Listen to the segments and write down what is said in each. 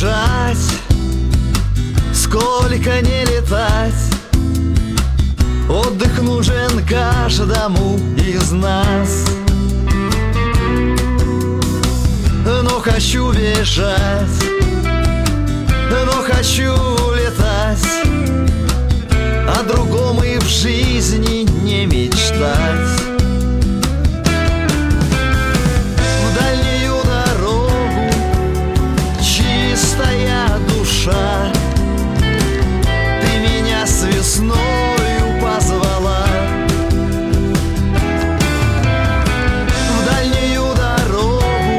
бежать, сколько не летать. Отдых нужен каждому из нас. Но хочу бежать, но хочу летать, о другом и в жизни не мечтать. В дальнюю дорогу чистая душа, ты меня с весною позвала. В дальнюю дорогу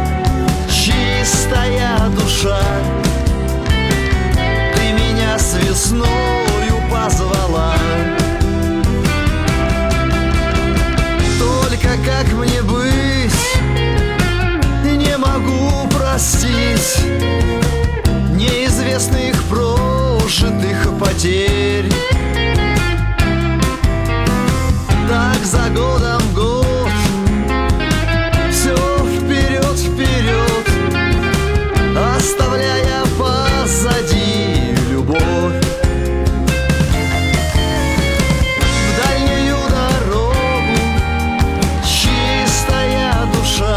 чистая душа, ты меня с весною позвала. Только как мне быть, не могу простить неизвестных прожитых потерь. Так за годом год, все вперед, вперед, оставляя позади любовь. В дальнюю дорогу чистая душа,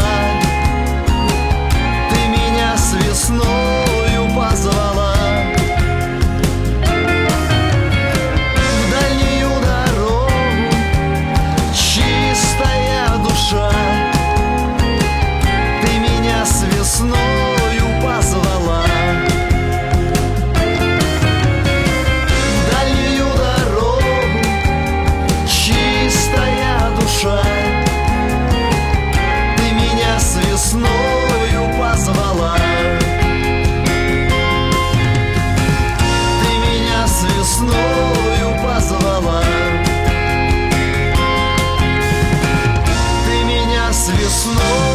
ты меня с весною позвала. В дальнюю дорогу чистая душа, ты меня с весною позвала. В дальнюю дорогу чистая душа, ты меня с весною позвала. Ты меня с весною позвала. Ты меня с весною